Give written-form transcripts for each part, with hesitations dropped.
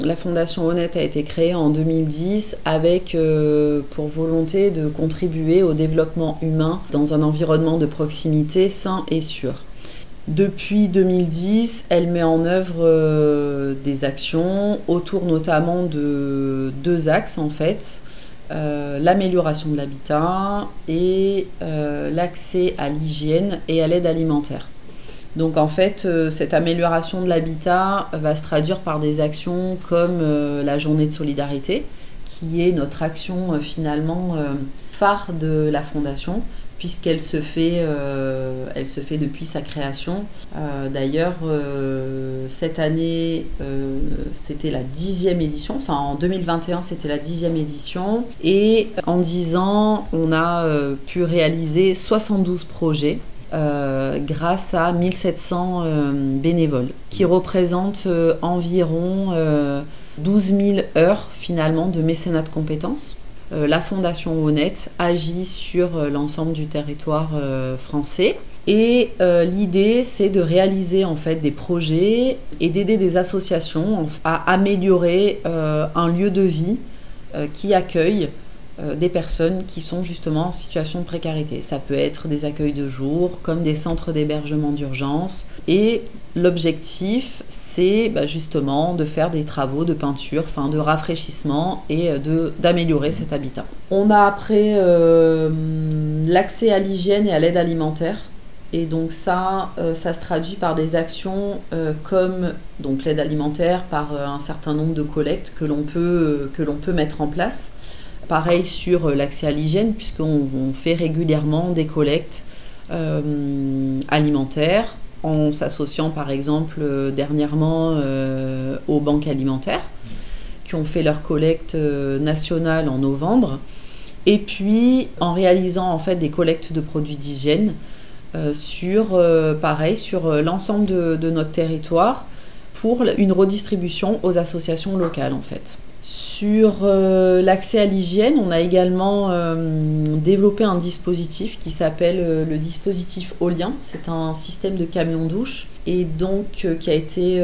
La Fondation Honnête a été créée en 2010 avec pour volonté de contribuer au développement humain dans un environnement de proximité sain et sûr. Depuis 2010, elle met en œuvre des actions autour notamment de deux axes en fait. L'amélioration de l'habitat et l'accès à l'hygiène et à l'aide alimentaire. Donc en fait, cette amélioration de l'habitat va se traduire par des actions comme la journée de solidarité, qui est notre action finalement phare de la Fondation, puisqu'elle se fait depuis sa création. D'ailleurs, cette année, c'était la 10e édition, enfin en 2021, c'était la 10e édition. Et en 10 ans, on a pu réaliser 72 projets. Grâce à 1700 bénévoles qui représentent environ 12 000 heures finalement de mécénat de compétences. La Fondation Honnête agit sur l'ensemble du territoire français et l'idée c'est de réaliser en fait des projets et d'aider des associations à améliorer un lieu de vie qui accueille des personnes qui sont justement en situation de précarité. Ça peut être des accueils de jour, comme des centres d'hébergement d'urgence. Et l'objectif, c'est justement de faire des travaux de peinture, de rafraîchissement et d'améliorer cet habitat. On a après l'accès à l'hygiène et à l'aide alimentaire. Et donc ça se traduit par des actions comme donc l'aide alimentaire, par un certain nombre de collectes que l'on peut mettre en place. Pareil sur l'accès à l'hygiène, puisqu'on fait régulièrement des collectes alimentaires, en s'associant par exemple dernièrement aux banques alimentaires, qui ont fait leur collecte nationale en novembre, et puis en réalisant en fait des collectes de produits d'hygiène sur l'ensemble de notre territoire, pour une redistribution aux associations locales en fait. Sur l'accès à l'hygiène, on a également développé un dispositif qui s'appelle le dispositif Olien. C'est un système de camion-douche et donc qui a été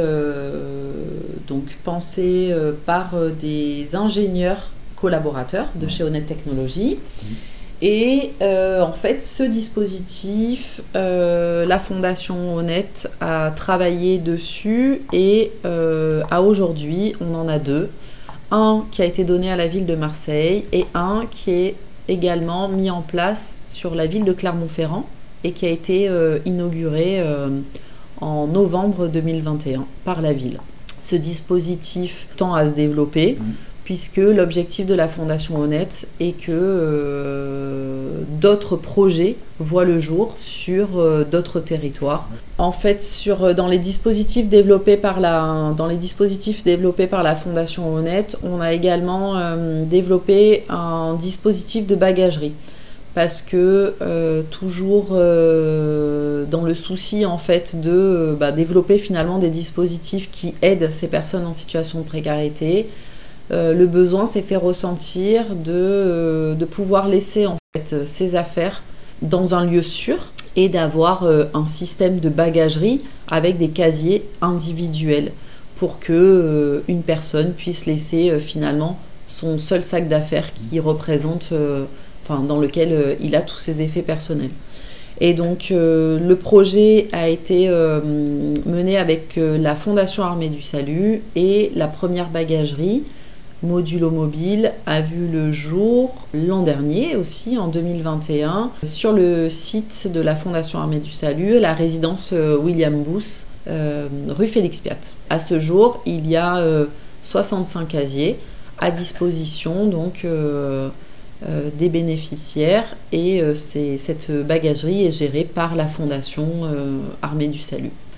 pensé par des ingénieurs collaborateurs de chez Honnête Technologies. Et en fait, ce dispositif, la Fondation Honnête a travaillé dessus et à aujourd'hui, on en a deux. Un qui a été donné à la ville de Marseille et un qui est également mis en place sur la ville de Clermont-Ferrand et qui a été inauguré en novembre 2021 par la ville. Ce dispositif tend à se développer puisque l'objectif de la Fondation Honnête est que d'autres projets voient le jour sur d'autres territoires. En fait, dans les dispositifs développés par la Fondation Honnête, on a également développé un dispositif de bagagerie. Parce que toujours dans le souci en fait de développer finalement des dispositifs qui aident ces personnes en situation de précarité, le besoin s'est fait ressentir de pouvoir laisser en fait ses affaires dans un lieu sûr et d'avoir un système de bagagerie avec des casiers individuels pour que une personne puisse laisser finalement son seul sac d'affaires qui représente, dans lequel il a tous ses effets personnels. Et donc le projet a été mené avec la Fondation Armée du Salut et la première bagagerie Modulo Mobile a vu le jour l'an dernier aussi, en 2021, sur le site de la Fondation Armée du Salut, la résidence William Booth, rue Félix Piat. À ce jour, il y a 65 casiers à disposition donc, des bénéficiaires et cette bagagerie est gérée par la Fondation Armée du Salut.